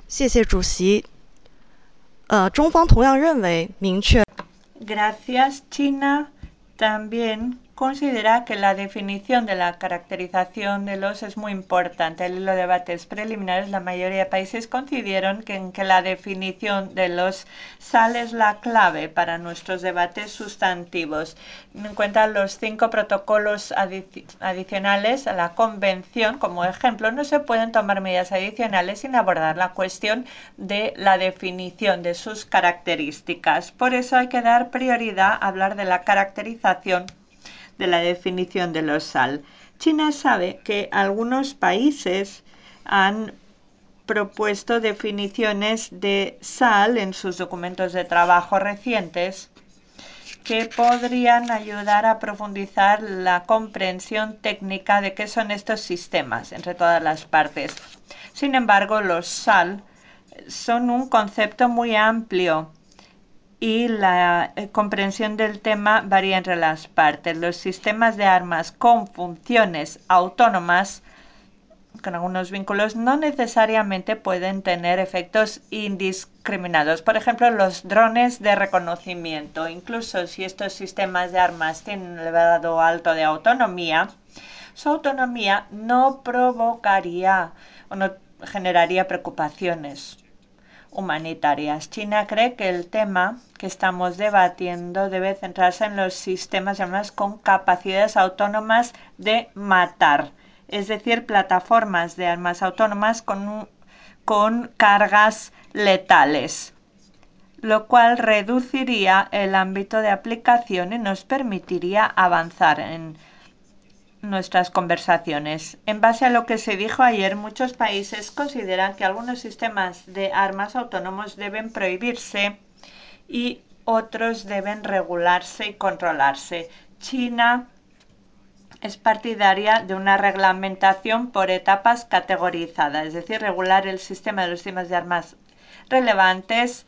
谢谢主席。中方同样认为明确 Gracias. China también considera que la definición de la caracterización de los es muy importante. En los debates preliminares, la mayoría de países coincidieron que la definición de los SAL es la clave para nuestros debates sustantivos. En cuenta los 5 protocolos adicionales a la Convención, como ejemplo, no se pueden tomar medidas adicionales sin abordar la cuestión de la definición de sus características. Por eso hay que dar prioridad a hablar de la caracterización de la definición de los SAL. China sabe que algunos países han propuesto definiciones de SAL en sus documentos de trabajo recientes que podrían ayudar a profundizar la comprensión técnica de qué son estos sistemas entre todas las partes. Sin embargo, los SAL son un concepto muy amplio y la comprensión del tema varía entre las partes. Los sistemas de armas con funciones autónomas, con algunos vínculos, no necesariamente pueden tener efectos indiscriminados. Por ejemplo, los drones de reconocimiento. Incluso si estos sistemas de armas tienen un elevado alto de autonomía, su autonomía no provocaría o no generaría preocupaciones humanitarias. China cree que el tema que estamos debatiendo debe centrarse en los sistemas de armas con capacidades autónomas de matar, es decir, plataformas de armas autónomas con cargas letales, lo cual reduciría el ámbito de aplicación y nos permitiría avanzar en nuestras conversaciones. En base a lo que se dijo ayer, muchos países consideran que algunos sistemas de armas autónomos deben prohibirse y otros deben regularse y controlarse. China es partidaria de una reglamentación por etapas categorizada, es decir, regular el sistema de los sistemas de armas relevantes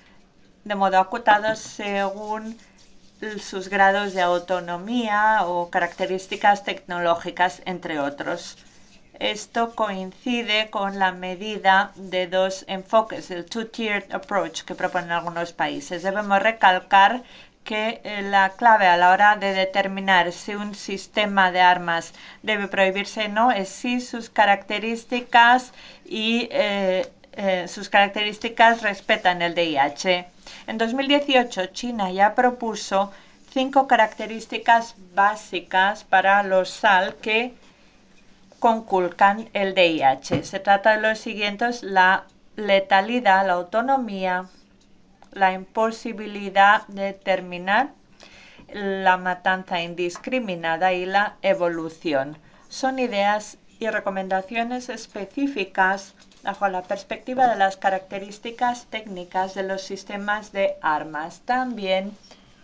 de modo acotado según sus grados de autonomía o características tecnológicas, entre otros. Esto coincide con la medida de 2 enfoques, el two-tiered approach que proponen algunos países. Debemos recalcar que la clave a la hora de determinar si un sistema de armas debe prohibirse o no es si sus características respetan el DIH. En 2018, China ya propuso 5 características básicas para los SAL que conculcan el DIH. Se trata de los siguientes: la letalidad, la autonomía, la imposibilidad de terminar, la matanza indiscriminada y la evolución. Son ideas y recomendaciones específicas bajo la perspectiva de las características técnicas de los sistemas de armas. También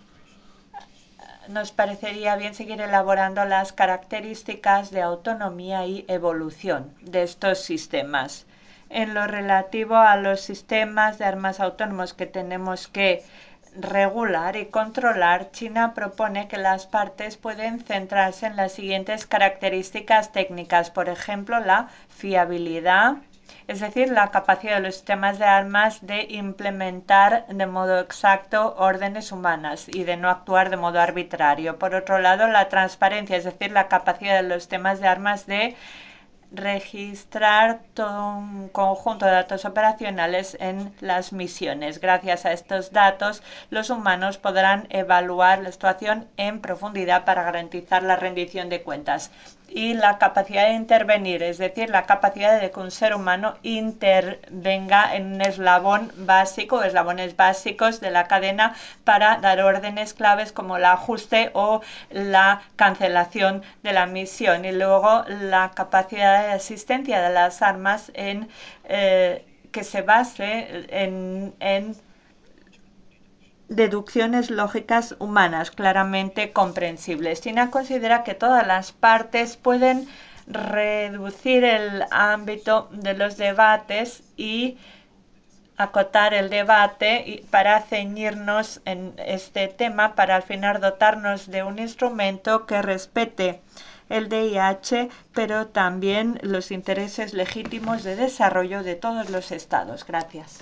nos parecería bien seguir elaborando las características de autonomía y evolución de estos sistemas. En lo relativo a los sistemas de armas autónomos que tenemos que regular y controlar, China propone que las partes pueden centrarse en las siguientes características técnicas, por ejemplo, la fiabilidad, es decir, la capacidad de los sistemas de armas de implementar de modo exacto órdenes humanas y de no actuar de modo arbitrario. Por otro lado, la transparencia, es decir, la capacidad de los sistemas de armas de registrar todo un conjunto de datos operacionales en las misiones. Gracias a estos datos, los humanos podrán evaluar la situación en profundidad para garantizar la rendición de cuentas. Y la capacidad de intervenir, es decir, la capacidad de que un ser humano intervenga en un eslabón básico o eslabones básicos de la cadena para dar órdenes claves como el ajuste o la cancelación de la misión. Y luego la capacidad de asistencia de las armas que se base en deducciones lógicas humanas claramente comprensibles. China considera que todas las partes pueden reducir el ámbito de los debates y acotar el debate para ceñirnos en este tema, para al final dotarnos de un instrumento que respete el VIH, pero también los intereses legítimos de desarrollo de todos los estados. Gracias.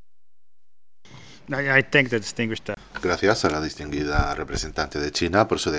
I thank the distinguished. Gracias a la distinguida representante de China por su